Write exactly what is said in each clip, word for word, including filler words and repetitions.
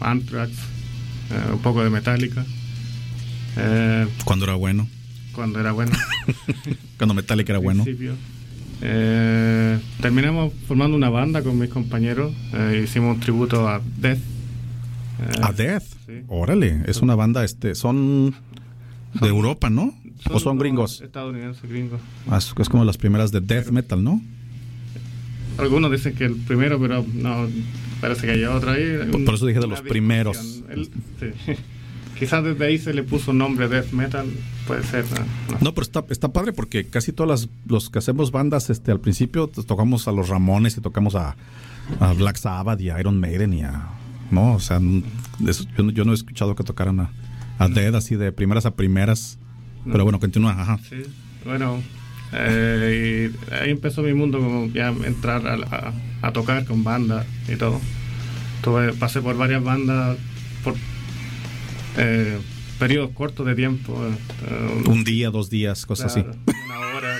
Anthrax, eh, un poco de Metallica. Eh, cuando era bueno. Cuando era bueno. Cuando Metallica era bueno. Eh, terminamos formando una banda con mis compañeros. Eh, hicimos un tributo a Death. Eh, ¿A Death? Sí. Órale, es una banda, este, son de Europa, ¿no? Son ¿O son gringos? Estadounidenses, gringos. Ah, es, es como las primeras de death metal, ¿no? Algunos dicen que el primero, pero no, parece que hay otro ahí. Por, por eso dije de los primeros. El, sí. Quizás desde ahí se le puso un nombre death metal, puede ser. No, no pero está, está padre porque casi todas las, los que hacemos bandas, este, al principio tocamos a los Ramones y tocamos a, a Black Sabbath y a Iron Maiden y a, no, o sea, eso, yo, yo no he escuchado que tocaran a, a Dead así de primeras a primeras, no. Pero bueno, continúa, ajá. Sí, bueno, eh, y ahí empezó mi mundo como ya entrar a, a, a tocar con bandas y todo. Tuve, pasé por varias bandas por Eh, periodos cortos de tiempo, eh, un día, dos días, cosas claro, así, una hora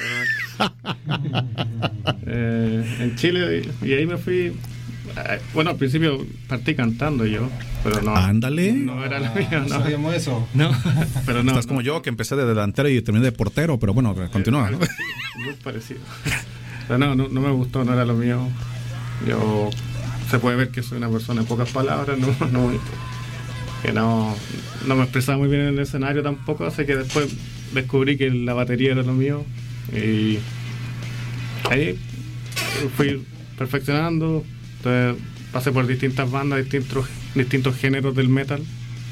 eh, en Chile, y, y ahí me fui. Eh, bueno, al principio partí cantando yo, pero no, ándale, no, no era lo mío, no sabíamos eso, no, pero no, estás no. como yo que empecé de delantero y terminé de portero, pero bueno, continúa. Eh, parecido, muy parecido, pero no, no, no me gustó, no era lo mío. Yo, se puede ver que soy una persona en pocas palabras, no, no que no, no me expresaba muy bien en el escenario tampoco, así que después descubrí que la batería era lo mío y ahí fui perfeccionando. Entonces pasé por distintas bandas, distintos, distintos géneros del metal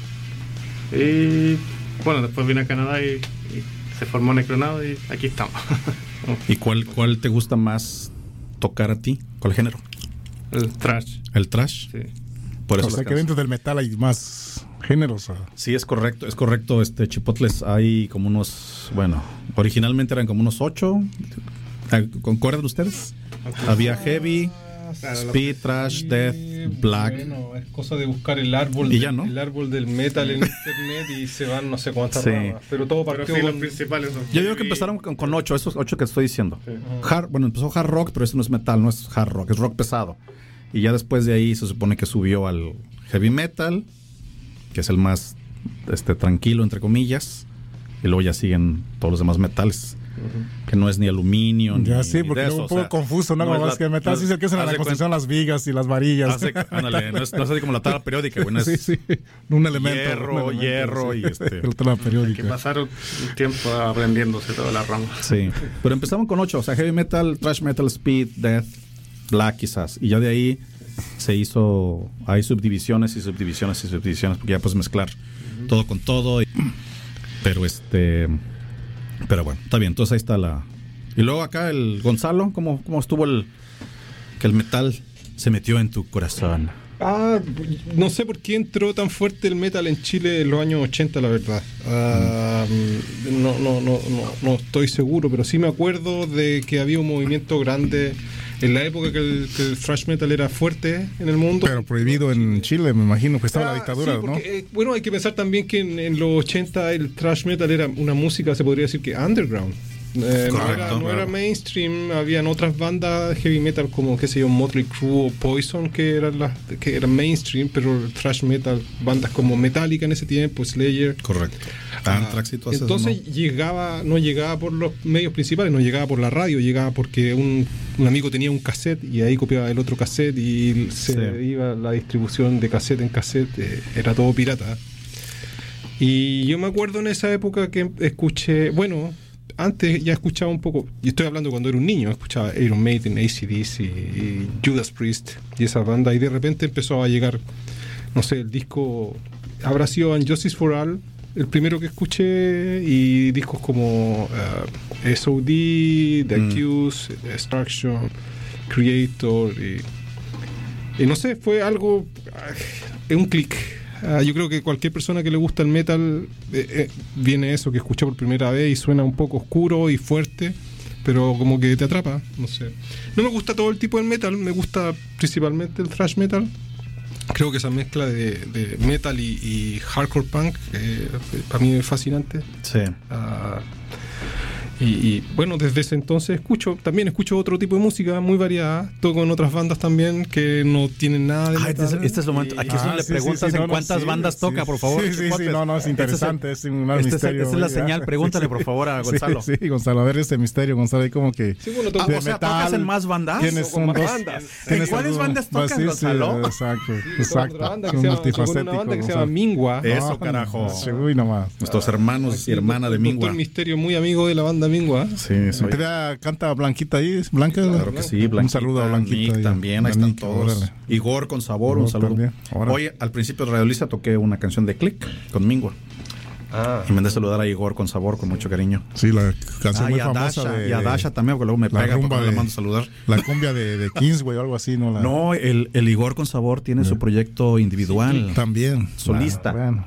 y bueno, después vine a Canadá y, y se formó Necronado y aquí estamos. ¿Y cuál, cuál te gusta más tocar a ti? ¿Cuál género? El thrash. ¿El thrash? Sí. Por eso o sea que dentro del metal hay más géneros. ¿O? Sí, es correcto, es correcto. Este Chipotles hay como unos, bueno, originalmente eran como unos ocho. ¿Concuerdan ustedes? Okay. Había heavy, claro, speed, thrash, death, black. Bueno, es cosa de buscar el árbol, ¿Y ya, no? el árbol del metal en internet y se van no sé cuántas sí. ramas. Pero todo partió pero sí, con... los principales son Yo digo que empezaron con, con ocho, esos ocho que estoy diciendo. Sí. Hard, bueno, empezó hard rock, pero eso no es metal, no es hard rock, es rock pesado. Y ya después de ahí se supone que subió al heavy metal, que es el más este tranquilo, entre comillas. Y luego ya siguen todos los demás metales. Uh-huh. Que no es ni aluminio, ya ni sí, porque de eso, es un poco o sea, confuso, ¿no? no como es la, que el metal no, sí se que usan en la construcción las vigas y las varillas. Hace, ándale, no es, no es así como la tabla periódica, güey. No es sí, sí. Un elemento. Hierro, un elemento, hierro sí. y este. La tabla periódica. Que pasaron un tiempo aprendiéndose todas las ramas. Sí. Pero empezamos con ocho, o sea, heavy metal, thrash metal, speed, death, black quizás. Y ya de ahí se hizo, hay subdivisiones y subdivisiones y subdivisiones, porque ya puedes mezclar uh-huh. todo con todo. Y, pero este, pero bueno, está bien. Entonces ahí está la. Y luego acá el Gonzalo, ¿cómo, cómo estuvo el que el metal se metió en tu corazón? Ah, no sé por qué entró tan fuerte el metal en Chile en los años ochenta, la verdad. Uh, mm. no, no, no, no, no estoy seguro, pero sí me acuerdo de que había un movimiento grande en la época que el, que el thrash metal era fuerte en el mundo. Pero prohibido en Chile, me imagino, que estaba ah, la dictadura, sí, porque, ¿no? Eh, bueno, hay que pensar también que en, en los ochenta el thrash metal era una música, se podría decir que underground. Eh, Correcto, no, era, no claro. era mainstream, habían otras bandas heavy metal como, qué sé yo, Motley Crue o Poison que eran las que eran mainstream, pero el thrash metal, bandas como Metallica en ese tiempo, Slayer. Correcto. Anthrax y todo eso. Entonces no. llegaba, no llegaba por los medios principales, no llegaba por la radio, llegaba porque un, un amigo tenía un cassette y ahí copiaba el otro cassette y se sí. iba la distribución de cassette en cassette, eh, era todo pirata. Y yo me acuerdo en esa época que escuché, bueno, antes ya escuchaba un poco, y estoy hablando cuando era un niño, escuchaba Iron Maiden, A C D C, y Judas Priest y esa banda, y de repente empezó a llegar, no sé, el disco habrá sido Injustice for All, el primero que escuché, y discos como uh, S O D, The mm. Accused, Destruction, Creator, y, y no sé, fue algo, uh, un clic. Uh, yo creo que cualquier persona que le gusta el metal eh, eh, viene eso que escucha por primera vez y suena un poco oscuro y fuerte, pero como que te atrapa, no sé. No me gusta todo el tipo de metal, me gusta principalmente el thrash metal. Creo que esa mezcla de, de metal y, y hardcore punk eh, para mí es fascinante. Sí. Uh, Y, y bueno, desde ese entonces escucho, también escucho otro tipo de música muy variada, toco en otras bandas también que no tienen nada de Ah, este, es, metal. este es el momento. Aquí es Ah, donde le sí, preguntas sí, sí, en no, no, cuántas sí, bandas sí, toca, por favor. Sí, sí, sí, Chipotes. no, no, es interesante, Este es un este es, misterio. esta es la güey, señal, ya. pregúntale Sí, por favor a Gonzalo. Sí, sí, Gonzalo, a ver este misterio, Gonzalo, ahí como que... Sí, bueno, Ah, toco- o sea, metal. ¿tocas en más bandas? Tienes con un más dos... bandas. tienes ¿En cuáles algo- bandas pues tocas, sí, sí, Gonzalo? exacto, toco en exacto. otra banda que Un se llama, toco en multifacético, una banda que se Gonzalo. llama Mingua. Eso, Ah, carajo. sí, uy, nomás. Nuestros hermanos y hermana de El doctor Mingua. Misterio, muy amigo de la banda Mingua. Sí, soy. Mira, canta Blanquita ahí, Blanca. Claro que sí, Blanquita, Un saludo a Blanquita. Nick ahí. también, ahí A están Nick, todos. órale. Igor con sabor, un Igor saludo. también, órale. Hoy al principio de Radio Lisa toqué una canción de Click con Mingua. Ah. Y me de saludar a Igor con sabor, con mucho cariño. Sí, la canción Ah, muy y a famosa Dasha, de... y a Dasha también, porque luego me la pega rumba porque no le de- mando a saludar. La cumbia de, de Kingsway o algo así, ¿no? La, No, el, el Igor con sabor tiene su proyecto individual, También. Solista. Ah, bueno.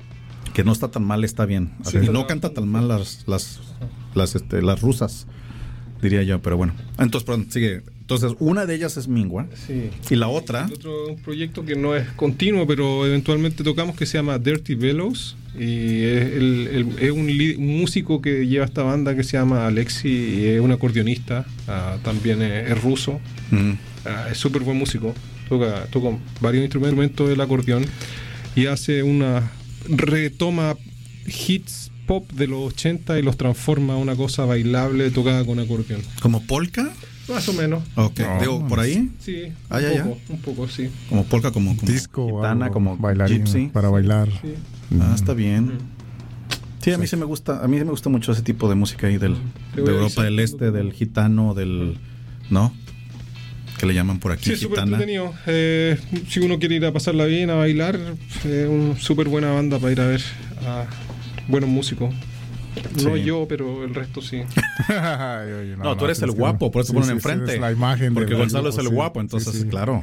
que no está tan mal, está bien. O sea, Sí. y no canta tan mal las las las este, las rusas, diría yo, pero bueno. Entonces, perdón, sigue. Entonces, una de ellas es Mingua Sí. y la otra, El otro un proyecto que no es continuo, pero eventualmente tocamos, que se llama Dirty Bellows. Y es, el- el- es un, li- un músico que lleva esta banda que se llama Alexi, y es un acordeonista, ah, también es, es ruso. mm, Ah, es súper buen músico, toca, toca varios instrumentos del acordeón y hace una retoma hits pop de los ochenta y los transforma a una cosa bailable tocada con acordeón. como polka. Más o menos. Ok, No, digo, por ahí, Sí, Ah, un ya, ya. poco, un poco, sí. como polka, como, como Disco, gitana, algo, como bailarín, gypsy. para bailar. Sí. Ah, está bien. Mm. Sí, a mí sí me gusta, a mí sí me gusta mucho ese tipo de música ahí del, Te de voy a Europa avisar del Este, cuando- del gitano, del, ¿no? Que le llaman por aquí Sí, es súper gitana. entretenido. Eh, si uno quiere ir a pasarla bien, a bailar, es una súper buena banda para ir a ver a buenos músicos. No Sí. yo, pero el resto sí. Ay, oye, No, tú eres es el que guapo, no. por eso Sí, ponen sí, sí, enfrente. es la imagen Porque del Gonzalo es grupo, el sí. guapo, entonces, Sí, sí. claro.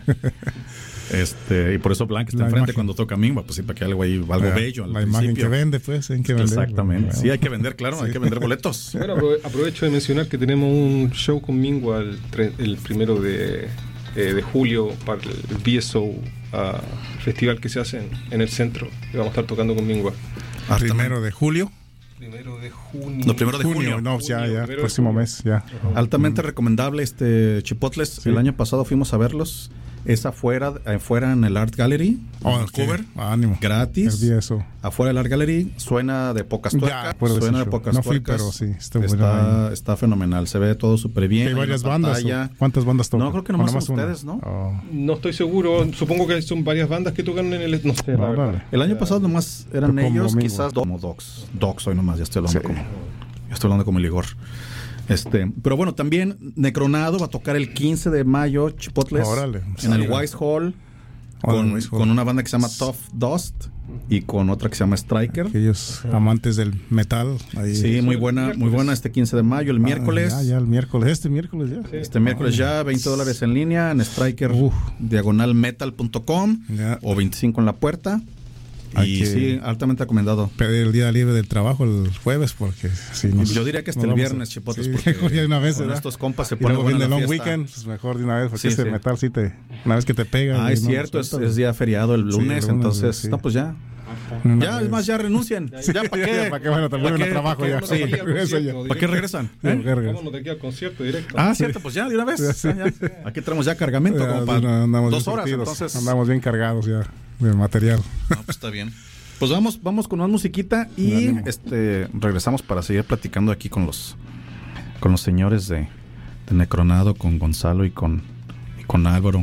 Este, y por eso Blanca está La enfrente imagen. cuando toca Mingua, pues sí, para que algo ahí, algo La- bello al La imagen principio. que vende, pues, hay que vender. Exactamente. Bueno. Sí, hay que vender, claro, hay que vender boletos. Bueno, aprove- aprovecho de mencionar que tenemos un show con Mingua el, tre- el primero de, eh, de julio para el B S O, ah, festival que se hace en, en el centro. Y vamos a estar tocando con Mingua. Primero de julio. Primero de junio. No, primero de junio. No, ya, Junio, ya, primero de próximo junio. mes, ya. Altamente recomendable este Chipotles. Sí. El año pasado fuimos a verlos. Es afuera, afuera en el Art Gallery, en Oh, Vancouver. ok. Ánimo. Gratis. El eso. Afuera del Art Gallery suena de pocas Ya, tuercas. recuerdo ese Suena de show. pocas No fui, tuercas. pero sí, está bueno está, ahí. está fenomenal. Se ve todo súper bien. Hay una varias bandas. pantalla. ¿O ¿Cuántas bandas tocan? No, creo que ¿O nomás son una? ustedes, ¿no? Oh, No estoy seguro. Supongo que son varias bandas que tocan en el. No sé, la órale. verdad. El año pasado nomás eran Fue como ellos, Mingua. quizás do- como Docs. Docs hoy nomás, ya estoy hablando Sí. como. Ya estoy hablando como el Igor. Este, pero bueno, también Necronado va a tocar el quince de mayo, Chipotles, Órale. en el Sí. Wise Hall, Órale, con, Wise Hall. con una banda que se llama Tough Dust y con otra que se llama Striker. Aquellos amantes del metal. Ahí. Sí, muy buena, muy buena este quince de mayo, el Ah, miércoles. Ya, ya, el miércoles. Este miércoles ya. Este miércoles ya, veinte dólares en línea en Striker Uf. diagonal metal punto com Ya. o veinticinco en la puerta. Hay Y que- sí, altamente recomendado. Pedir el día libre del trabajo el jueves porque si nos- Yo diría que hasta nos el vamos a- viernes, Chipotes, sí, porque mejor ya de una vez, con ¿verdad? estos compas se Y pone luego buena viene la long fiesta. weekend, pues mejor de una vez, porque Sí, ese sí. metal sí te, una vez que te pega. Ah, y es no, cierto, no es, sueltas. es día feriado el Sí, lunes, el lunes, entonces, sí. no, pues ya. Una Ya, vez. es más, ya renuncien. Ya, ¿para qué? ¿Para qué? Bueno, también ¿Para no qué? trabajo ¿Para ya. qué? Sí. Eso ya. ¿Para qué regresan? Sí, ¿Eh? vergas. Vámonos de aquí al concierto directo. Ah, cierto, pues ya, de una vez. Sí. Ya, ya. Aquí tenemos ya cargamento Ya, como sí, no, para andamos dos bien horas, surtidos, entonces. andamos bien cargados ya de material. No, pues está bien. Pues vamos, vamos con más musiquita y Ánimo. este regresamos para seguir platicando aquí con los con los señores de, de Necronado, con Gonzalo y con, y con Álvaro.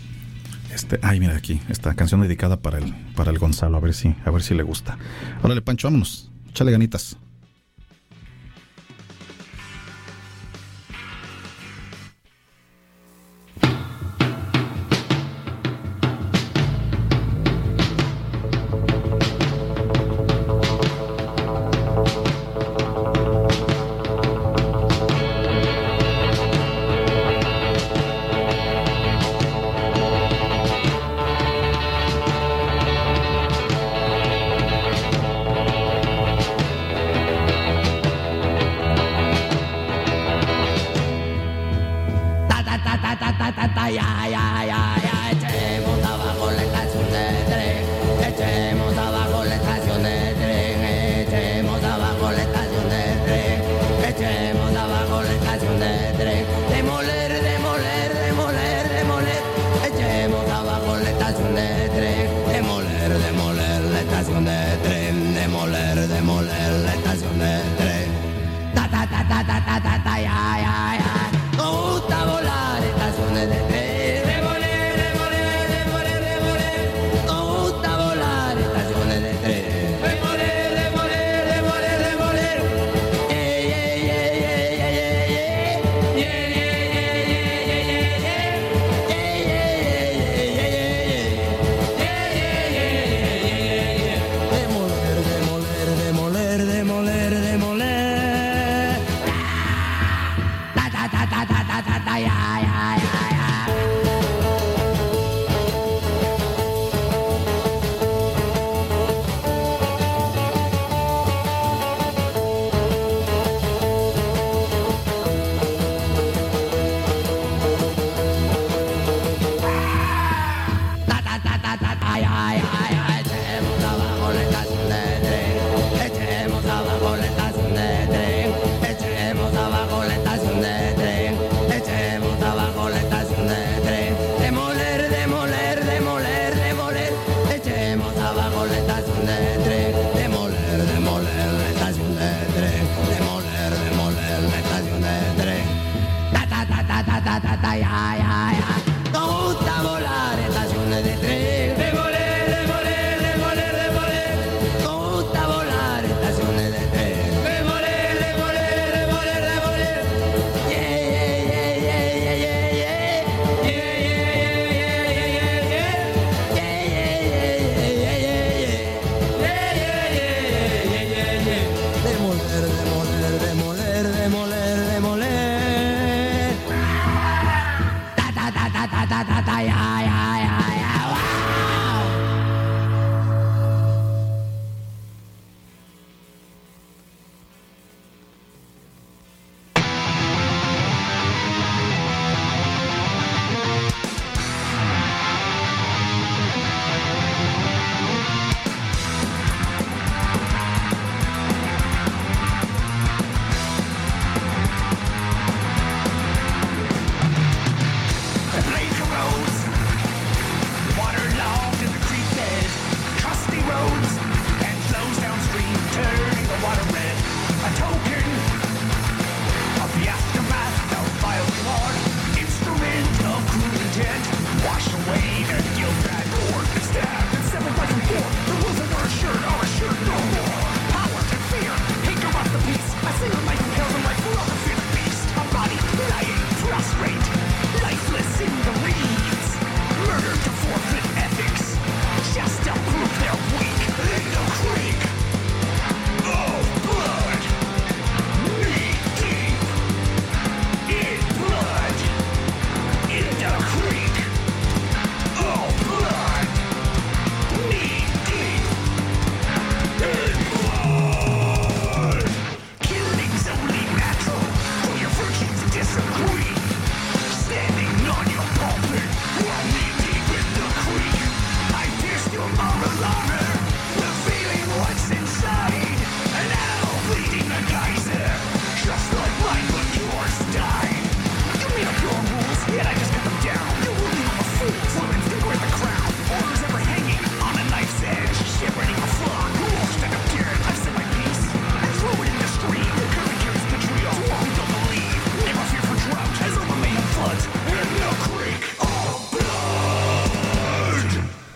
Este, ay, mira aquí, esta canción dedicada para el, para el Gonzalo, a ver si, a ver si le gusta. Órale, Pancho, vámonos. Échale ganitas. Thank demoler la estación de tren. Ta ta ta ta ta ta ta ta ya ya ya. Nos gusta volar estaciones de tren. Demoler, demoler, demoler, demoler. Nos gusta volar estaciones de tren. Demoler, demoler, demoler, demoler. Yeah, yeah, yeah, yeah, yeah, yeah. Yeah, yeah, yeah, yeah, yeah, yeah. Yeah, yeah, yeah, yeah, yeah, yeah. Demoler, demoler, demoler, demoler, demoler. Ta ta ta ta ta ta ta ta ya ya ya ya. Ta ta ta ta ta ta ya ya ya. Echemos abajo la estación de tren. Echemos abajo la estación de tren. Echemos abajo la estación de tren. Echemos abajo la estación de tren. Demoler, demoler, demoler, demoler. Echemos abajo la estación de tren. Demoler, demoler la estación de tren. Demoler, demoler la estación de tren. Ta ta ta ta ta ta ta ta ya ya ya. Nos gusta volar estaciones de tren. Demoler, demoler, demoler, demoler. Nos gusta volar estaciones de tren. Demoler, demoler, demoler, demoler. Yeah, yeah, yeah, yeah, yeah, yeah, yeah. Yeah, yeah, yeah, yeah, yeah, yeah, yeah. Yeah, yeah, yeah, yeah, yeah, yeah, yeah. Yeah, yeah, yeah, yeah, yeah, yeah. Demoler, demoler, demoler, demoler, demoler. Ta ta ta ta ta ta ta ta ya ya ya ya. Wow. Lake roads, waterlogged in the creek bed, trusty roads, and flows downstream, turning the water red. A token of the aftermath of vile war, instrument of cruel intent, wash away their guilt and gore, and stabbed and severed by from war. The rules that were assured are assured no more. Power and fear, hate corrupt the peace. A single life impales a life for all the fifth beast. A body lying prostrate, lifeless in the reeds, murdered to forfeit ethics, just to prove they're weak. In the creek of blood, knee deep in blood. In the creek of blood, knee deep in blood. Killing's only natural, for your virtues disagree. Standing on your pulpit, while knee deep in the creek, I pierced your moral armor, revealing what's inside. And now bleeding a geyser, just like mine, but yours died. You made up your rules, yet I just cut them down. You're ruling all the fools, women's finger in the crown. Orders ever hanging on a knife's edge, shepherding a flock who all stand up dead. I've said my piece, and throw it in the stream. Current carries the trio, to all who don't believe. Never fear for drought, as over made of floods. In the creek of blood.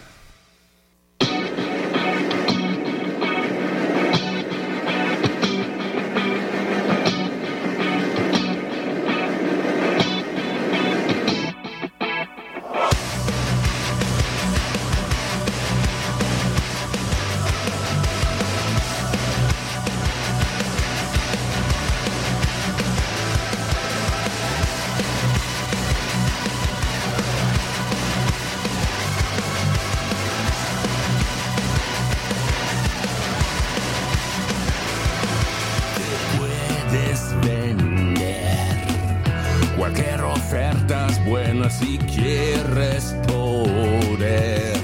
Puedes vender cualquier oferta es buena si quieres poder.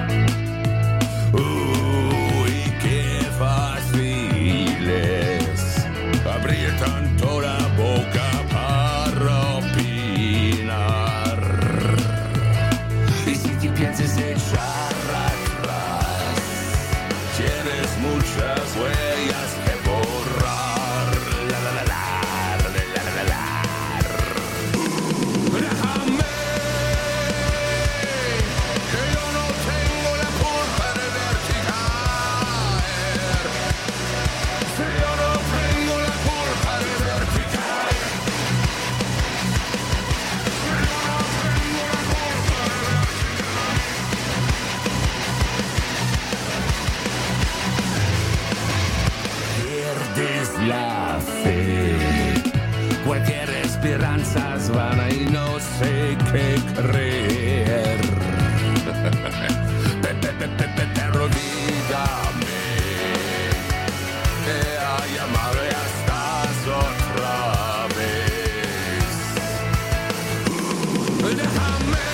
Uy, qué fácil es abrir tanto la boca para opinar. Y si te piensas echar atrás, tienes muchas huellas que borrar. La, la, la, la, la, la, la, la. Déjame, que yo no tengo la culpa de verte caer. Si yo no tengo la culpa de verte caer. Pierdes la fe, cualquier esperanza es vana y no sé qué creer. Pe- pe- pe- pe- pe- Pero dígame que hay amado y estás otra vez. Déjame,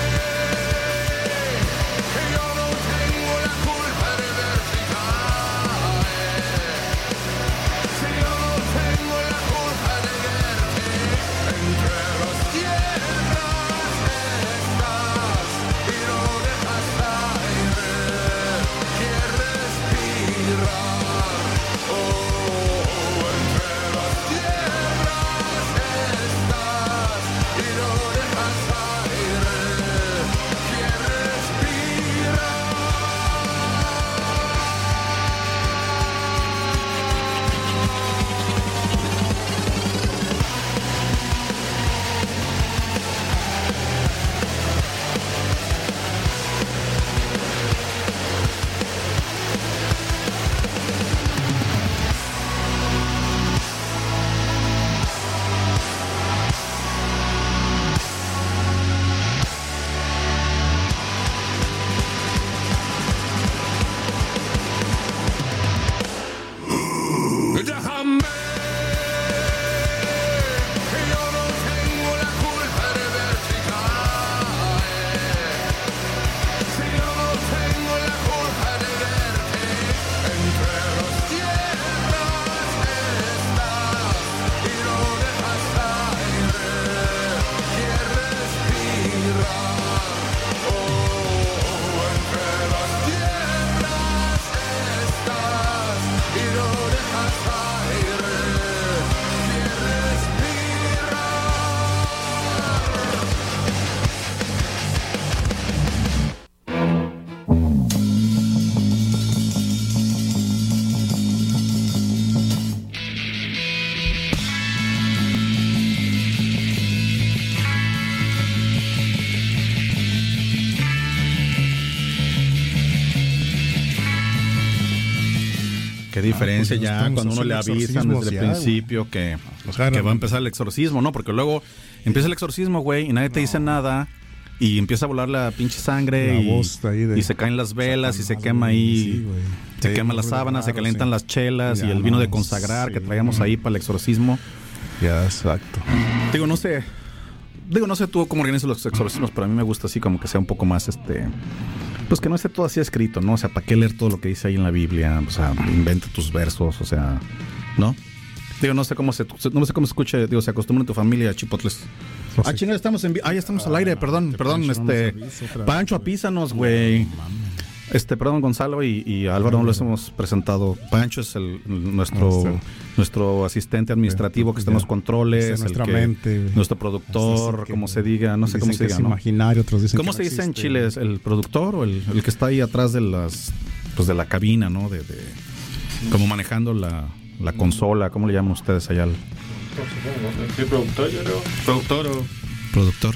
que yo no tengo la culpa de verte caer. Si yo no tengo la culpa de verte, entre las tierras estás y no dejas aire que respirar. Oh, entre las tierras estás y no dejas aire que respirar. Déjame, que yo no tengo la culpa de verte caer. Si yo no tengo la culpa de verte, entre las tierras estás y no dejas aire que respirar. Oh, entre las tierras estás y no dejas aire que respirar. Qué diferencia pues, ya estamos cuando uno le haciendo avisan desde el exorcismos ya, principio que, Nos agarran. que va a empezar el exorcismo, ¿no? Porque luego empieza el exorcismo, güey, y nadie te dice nada y empieza a volar la pinche sangre La y, voz ahí de- y se caen las velas y se Satanás, quema güey, ahí, sí, güey. se Sí, quema la muy sábana, se raro, calientan sí. las chelas Ya y el vino de no, consagrar que sí. traíamos ahí para el exorcismo. Ya, exacto. Digo, no sé, digo, no sé tú cómo organizas los exorcismos, pero a mí me gusta así como que sea un poco más, este, pues que no esté todo así escrito, ¿no? O sea, ¿para qué leer todo lo que dice ahí en la Biblia? O sea, inventa tus versos, o sea, ¿no? Digo, no sé cómo se, no sé cómo se escucha, digo, se acostumbra en tu familia a chipotles. Pues Ah, sí. chingada, estamos en vi- ah, ya estamos al aire, perdón, perdón, Pancho, no este, nos avisa otra vez, Pancho, güey. apísanos, güey. Este, perdón, Gonzalo y, y Álvaro no les hemos presentado. Pancho es el, nuestro, Nuestro- nuestro asistente administrativo que está en los Ya. controles, Está en el nuestra que- mente, güey. nuestro productor, Hasta así como que se diga, no sé cómo dicen se que diga, es ¿no? imaginario, otros dicen ¿Cómo que se no dice en existe, Chile? ¿Es el productor o el, el que está ahí atrás de las, pues de la cabina, ¿no? De, de como manejando la, la consola, ¿cómo le llaman ustedes allá? al Sí, productor, yo creo. Productor o. productor.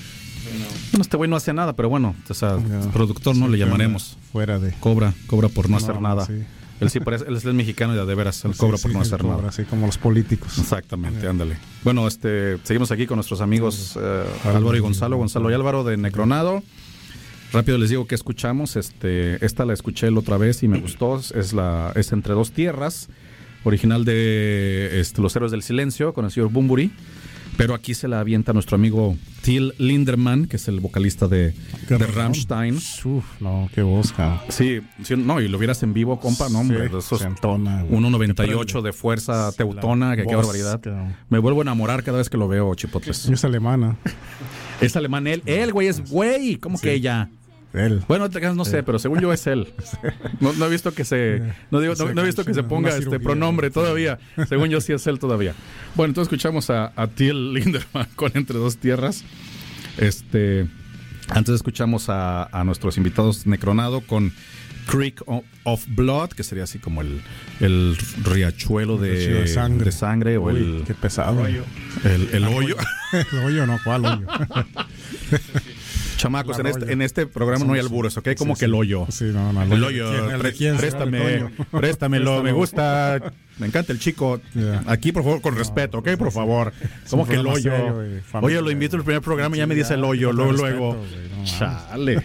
Bueno, este güey no hace nada, pero bueno, o sea, Ya. productor no Sí, le que llamaremos. anda Fuera de. Cobra, cobra por no, hacer No, nada. sí. Él sí parece, él es el mexicano y de veras, él Sí, cobra sí, por no él hacer cobra, nada. Así como los políticos. Exactamente, ándale. Bueno, este, seguimos aquí con nuestros amigos eh, Álvaro y Gonzalo, Gonzalo y Álvaro de Necronado. Rápido les digo que escuchamos, este, esta la escuché la otra vez y me gustó, es la, es Entre Dos Tierras, original de este, Los Héroes del Silencio, con el señor Bunbury, pero aquí se la avienta nuestro amigo Till Lindemann, que es el vocalista de, Qué de rolón. Rammstein. Uf, no, qué voz, cabrón. Sí, sí, no, y lo vieras en vivo, compa, no, hombre, Sí, de esos se entona, güey. uno noventa y Te ocho prende. de fuerza La teutona, que qué voz, barbaridad. cabrón. Me vuelvo a enamorar cada vez que lo veo, Chipotles. Es alemana. Es alemán él, él, güey, es güey, ¿cómo que ella? Él. Bueno, no sé, pero según yo es él. No, no he visto que se no digo no, no he visto que se ponga este pronombre todavía. Según yo sí es él todavía. Bueno, entonces escuchamos a, a Till Lindemann con Entre dos tierras. Este antes escuchamos a, a nuestros invitados Necronado con Creek of Blood, que sería así como el, el riachuelo de, de sangre, de sangre o Uy, el qué pesado. Hoyo. El, el hoyo. El hoyo no, ¿cuál hoyo? Chamacos, en este, en este programa no hay albures, ¿ok? Como sí, que el hoyo. Sí, no, no. El hoyo, pre préstame, préstamelo, me gusta, me encanta el chico. Yeah. Aquí, por favor, con respeto, ¿ok? Por favor. Como que el hoyo. Serio, Oye, lo invito al primer programa y ya me dice el hoyo, luego, luego. No, chale.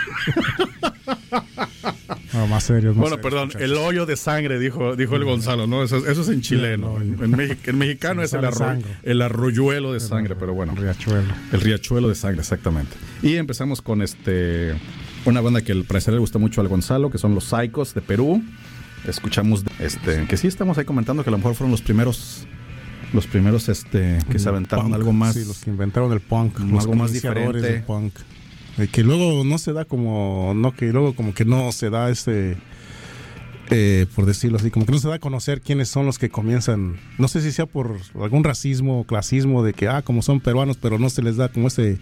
No, más serio. Bueno, serio, perdón, muchachos. El hoyo de sangre, dijo, dijo el Gonzalo, ¿no? Eso, eso es en chileno. En, Mexi en mexicano es el, arro el arroyuelo de sangre, pero bueno. El riachuelo. El riachuelo de sangre, exactamente. Y empezamos con este una banda que al parecer le gusta mucho al Gonzalo, que son los Psychos de Perú. Escuchamos, este, que sí estamos ahí comentando que a lo mejor fueron los primeros, los primeros, este, que el se aventaron punk, algo más, sí, los que inventaron el punk, los algo más diferente. Del punk. Que luego no se da como no que luego como que no se da este eh, por decirlo así, como que no se da a conocer quiénes son los que comienzan, no sé si sea por algún racismo o clasismo de que ah como son peruanos, pero no se les da como ese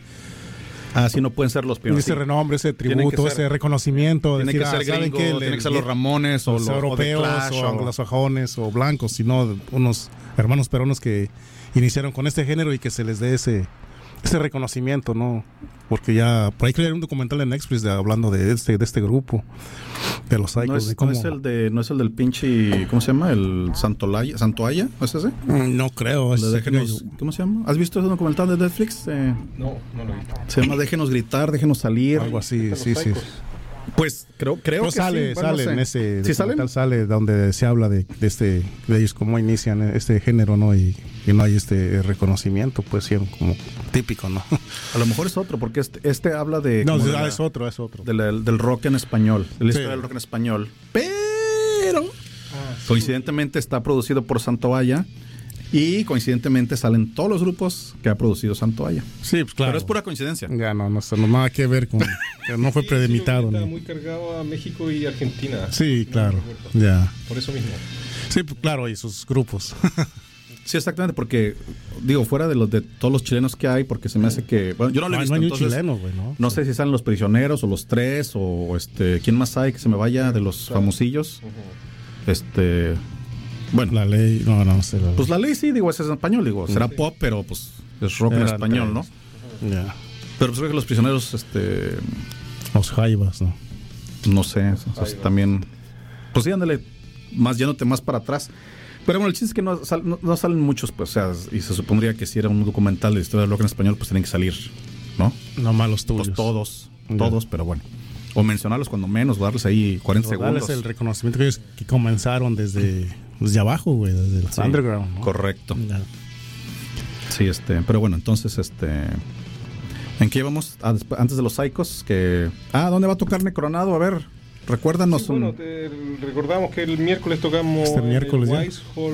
ah sí no pueden ser los primeros, ese sí. renombre, ese tributo, ser, ese reconocimiento, tiene decir, que ser ah, gringo, que tiene que ser los Ramones o los, los europeos o, Clash, o anglosajones o blancos, sino unos hermanos peruanos que iniciaron con este género y que se les dé ese ese reconocimiento, ¿no? Porque ya por ahí creo que hay un documental en Netflix de, hablando de este de este grupo de los Psychos. No es, de cómo... no es el de no es el del pinche ¿cómo se llama? El Santolaya, Santoaya, ¿es ese? No creo, es déjenos, ¿cómo se llama? ¿Has visto ese documental de Netflix? Eh, no, no lo he visto. Se llama Déjenos gritar, déjenos salir, algo así, sí, sí. Pues creo, creo no, que sale, sí. sale en ese ¿Sí documental, sale donde se habla de, de este de ellos cómo inician este género, ¿no? Y, y no hay este reconocimiento, pues sí, como típico, ¿no? A lo mejor es otro, porque este, este habla de no, de ah, la, es otro, es otro de la, del rock en español, de la sí. historia del rock en español, pero ah, sí. coincidentemente está producido por Santoaya. Y coincidentemente salen todos los grupos que ha producido Santoaya. Sí, pues claro. Pero es pura coincidencia. Ya no, no, no nada que ver con. No fue sí, premeditado. Está ¿no? muy cargado a México y Argentina. Sí, claro. Ya. Por eso mismo. Sí, pues claro, y sus grupos. Sí, exactamente, porque digo, fuera de los de todos los chilenos que hay, porque se me hace que. Bueno, yo no lo he no, visto. No hay entonces, chileno, güey, ¿no? No sé si salen los prisioneros o los tres, o este. ¿Quién más hay que se me vaya de los claro. famosillos? Uh-huh. Este. Bueno, la ley, no, no sé. La pues la ley sí, digo, es en español, digo, será sí. pop, pero pues es rock Era en español, ¿no? Ya. Yeah. Pero pues creo que los prisioneros, este. Los jaivas, ¿no? No sé, o sea, también. Pues sí, ándale, más yéndote más para atrás. Pero bueno, el chiste es que no, sal, no, no salen muchos, pues, o sea, y se supondría que si era un documental de historia del rock en español, pues tienen que salir, ¿no? No malos tuyos. Pues todos, yeah. todos, pero bueno. O mencionarlos cuando menos, darles ahí cuarenta o segundos. Darles el reconocimiento que ellos que comenzaron desde, desde abajo, güey, desde el sí, underground, ¿no? Correcto. Yeah. Sí, este, pero bueno, entonces, este, ¿en qué íbamos? Ah, antes de los Psychos, que, ah, ¿dónde va a tocar Necronado? A ver, recuérdanos. Sí, bueno, te recordamos que el miércoles tocamos este miércoles en el Wise Hall,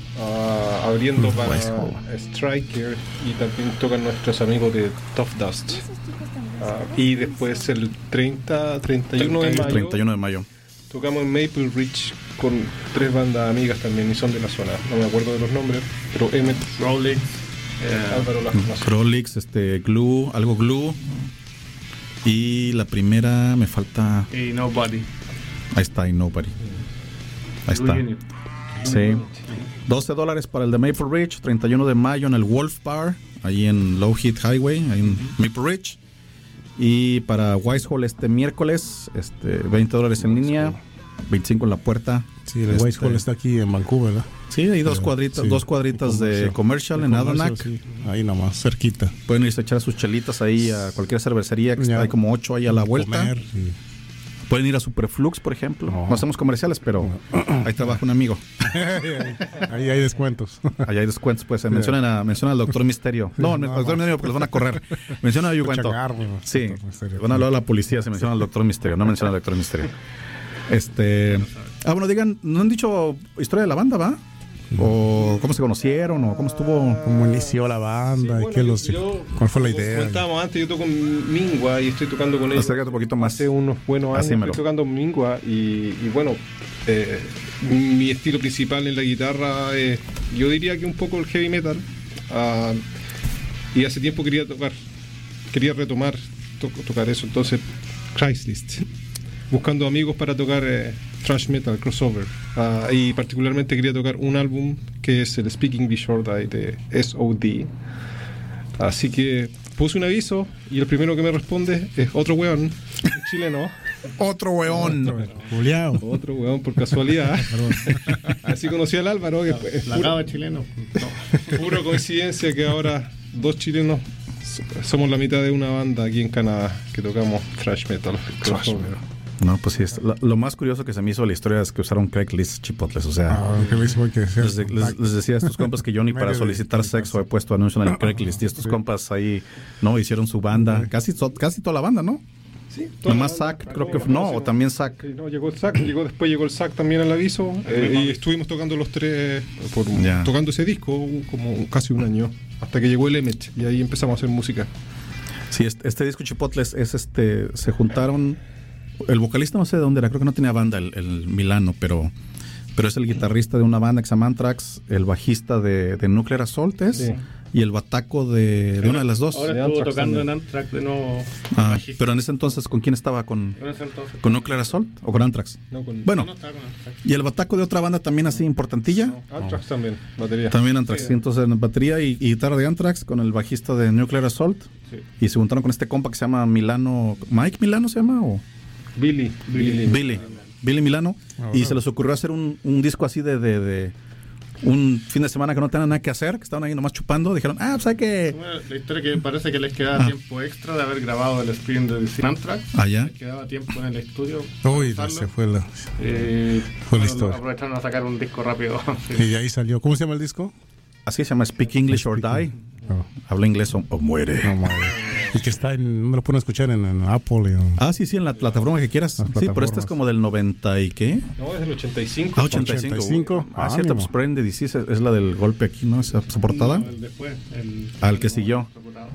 uh, abriendo mm, para Striker, y también tocan nuestros amigos de Tough Dust. Uh, y después el treinta, treinta y uno de mayo, treinta y uno de mayo tocamos en Maple Ridge con tres bandas amigas también y son de la zona. No me acuerdo de los nombres, pero Emmet, Prolix, eh, Álvaro las conoce. Prolix, este, Glue, algo Glue. Y la primera me falta. Y Nobody. Ahí está, y Nobody. Ahí está. Sí. doce dólares para el de Maple Ridge, treinta y uno de mayo en el Wolf Bar, ahí en Low Heat Highway, ahí en Maple Ridge. Y para Wise Hall este miércoles, este, veinte dólares en línea, veinticinco en la puerta. Sí, el este, Wise Hall está aquí en Vancouver, ¿verdad? Sí, hay dos cuadritas, sí, dos cuadritas de Commercial, de en Adonac. Sí, ahí nomás, cerquita. Pueden irse a echar sus chelitas ahí a cualquier cervecería, que ya, está, hay como ocho ahí a la vuelta. Comer, sí. Pueden ir a Superflux, por ejemplo. No, no hacemos comerciales, pero no. Ahí trabaja un amigo. Ahí hay descuentos. Ahí hay descuentos, pues. Mencionan, a, mencionan al Doctor Misterio. No, no, al Doctor Misterio porque los van a correr. Menciona a Yucuento. Sí, van a hablar a la policía si mencionan al Doctor Misterio. No mencionan al Doctor Misterio. Este. Ah, bueno, digan, ¿no han dicho historia de la banda, va? ¿O cómo se conocieron? ¿O cómo estuvo? ¿Cómo inició la banda? Sí, ¿Y bueno, qué los, yo- ¿Cuál fue la como idea? Comentábamos antes, yo toco Mingua y estoy tocando con ellos Acércate un poquito más. hace unos buenos años. Asímelo. Estoy tocando Mingua y, y bueno, eh, mi estilo principal en la guitarra es, yo diría que un poco el heavy metal. ah, y hace tiempo quería tocar, quería retomar, to- tocar eso. Entonces, Craigslist, buscando amigos para tocar eh, thrash metal, crossover. Ah, y particularmente quería tocar un álbum que es el Speak English or Die de S O D. Así que puse un aviso y el primero que me responde es otro weón, un chileno. Otro weón. Julián. Otro weón por casualidad. Así conocí al Álvaro, que es La pura, cava chileno. No. pura coincidencia que ahora dos chilenos so- somos la mitad de una banda aquí en Canadá que tocamos thrash metal. crossover. No, pues sí. es- Lo, lo más curioso que se me hizo de la historia es que usaron Craigslist chipotles. O sea, Ah, que les voy a decir. les, de- les- les decía a estos compas que yo ni para Medio de- solicitar sexo he puesto anuncio en el Craigslist. Y estos compas ahí, ¿no? Hicieron su banda. Casi, to- casi toda la banda, ¿no? Sí, toda Nomás la banda. Zack, creo que fue- no, o también Zack. Sí, no, llegó el Zack, llegó, después llegó el Zack también al aviso eh, y estuvimos tocando los tres, por, Ya. tocando ese disco uh, como casi un año, hasta que llegó el Emmet y ahí empezamos a hacer música. Sí, este, este disco Chipotles es este. Se juntaron. El vocalista no sé de dónde era, creo que no tenía banda, el, el Milano, pero. Pero es el guitarrista de una banda que se llama Anthrax, el bajista de, de Nuclear Assault es, Sí. y el bataco de, de una de las dos. Ahora De estuvo Anthrax tocando también. en Anthrax de nuevo. Ah, bajista. pero en ese entonces, ¿con quién estaba? ¿Con, En ese entonces. con Nuclear Assault o con Anthrax? No, con Bueno, No estaba con Anthrax. y el bataco de otra banda también así importantilla. Anthrax también, batería. También Anthrax, Sí. sí, entonces en batería y, y guitarra de Anthrax con el bajista de Nuclear Assault. Sí. Y se juntaron con este compa que se llama Milano. ¿Mike Milano se llama? ¿O? Billy, Billy. Billy. Billy Milano. Ah, Y bueno. se les ocurrió hacer un, un disco así de, de, de un fin de semana que no tenían nada que hacer, que estaban ahí nomás chupando. Dijeron, ah, pues hay que. Bueno, la historia que parece que les quedaba Ah. tiempo extra de haber grabado el screen de Anthrax. Allá. Les quedaba tiempo en el estudio. para Uy, usarlo. se fue la. Eh, Fue la bueno, historia. aprovecharon a sacar un disco rápido. Sí. Y ahí salió. ¿Cómo se llama el disco? Así se llama Speak English or Die. No, Habla inglés o, o muere. no madre. Y que está en. No lo pueden escuchar en, en Apple. y en- Ah, sí, sí, en la plataforma que quieras. Las Sí, pero este es plataformas. como del noventa y qué. No, es del ochenta y cinco. Ah, ochenta y cinco. ochenta y cinco. Ah, cierto, Ánimo. pues Brain the Disease es, es la del golpe aquí, ¿no? Esa, esa portada. No, el después, el- Al que siguió.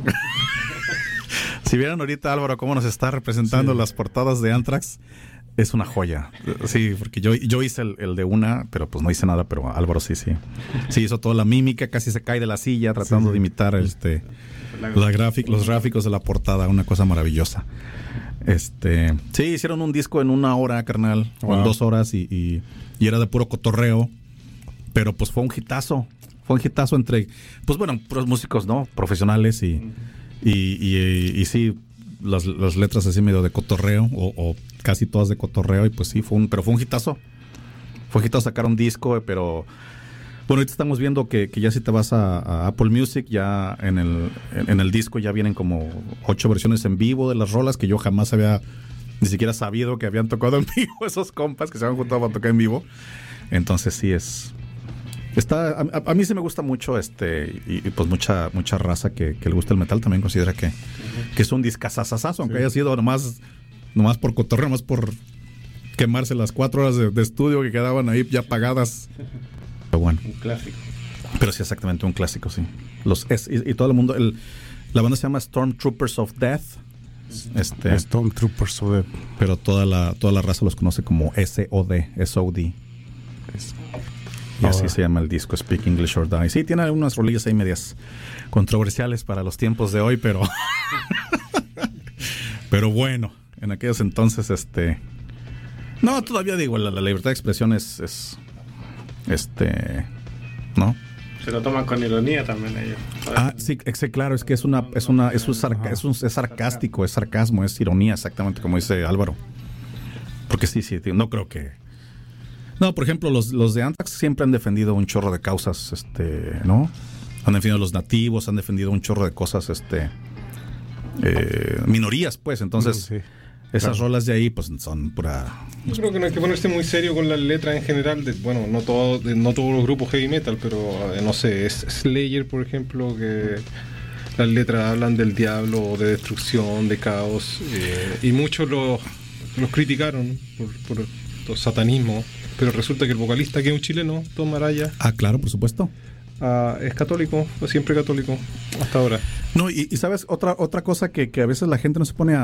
Si vieran ahorita, Álvaro, cómo nos está representando las portadas de Anthrax, es una joya. Sí, porque yo, yo hice el, el de una, pero pues no hice nada, pero Álvaro sí, sí. Sí, hizo toda la mímica, casi se cae de la silla tratando de imitar este la gráfic- los gráficos de la portada, una cosa maravillosa. Este, sí, hicieron un disco en una hora, carnal, o en Wow. dos horas y, y, y era de puro cotorreo, pero pues fue un hitazo. Fue un hitazo entre, pues bueno, puros músicos, ¿no? Profesionales y, y, y, y sí, las, las letras así medio de cotorreo, o, o casi todas de cotorreo, y pues sí, fue un, pero fue un hitazo. Fue un hitazo sacar un disco, pero bueno, ahorita estamos viendo que, que ya si te vas a, a Apple Music, ya en el, en, en el disco ya vienen como ocho versiones en vivo de las rolas que yo jamás había ni siquiera sabido que habían tocado en vivo esos compas que se habían juntado para tocar en vivo. Entonces sí es... Está, a, a- a mí sí me gusta mucho este y, y pues mucha mucha raza que, que le gusta el metal también considera que, que es un discazazazazo, aunque haya sido nomás, nomás por cotorreo, nomás por quemarse las cuatro horas de, de estudio que quedaban ahí ya pagadas. Pero bueno, Un clásico. pero sí exactamente un clásico, sí. Los es, y, y todo el mundo, el, la banda se llama Stormtroopers of Death. Este, Stormtroopers of the. pero toda la toda la raza los conoce como S O D, S O D. Y así Ahora. se llama el disco, Speak English or Die. Sí, tiene algunas rolillas ahí medias controversiales para los tiempos de hoy, pero pero bueno, en aquellos entonces, este no, todavía digo, la, la libertad de expresión es, es este, ¿no? Se lo toman con ironía también ellos. Ah, sí, ex- claro, es que es una, es una, es un, sarca- es un- es sarcástico, es sarcasmo, es ironía, exactamente como dice Álvaro. Porque sí, sí, tío, no creo que. No, por ejemplo, los, los de Anthrax siempre han defendido un chorro de causas, este, ¿no? Han defendido a los nativos, han defendido un chorro de cosas, este, eh, minorías, pues. Entonces, Sí, esas claro. rolas de ahí, pues, son pura. Yo creo que no hay que ponerse muy serio con las letras en general. De, bueno, no, todo, de- no todos los grupos heavy metal, pero eh, no sé, es Slayer, por ejemplo, que las letras hablan del diablo, de destrucción, de caos, eh, y muchos los, los criticaron por, por, por satanismo. pero resulta que el vocalista, que es un chileno, Tom Araya, Ah, claro, por supuesto. ah, es católico, fue siempre católico, hasta ahora. No, y, y sabes, otra, otra cosa que, que a veces la gente no se pone a,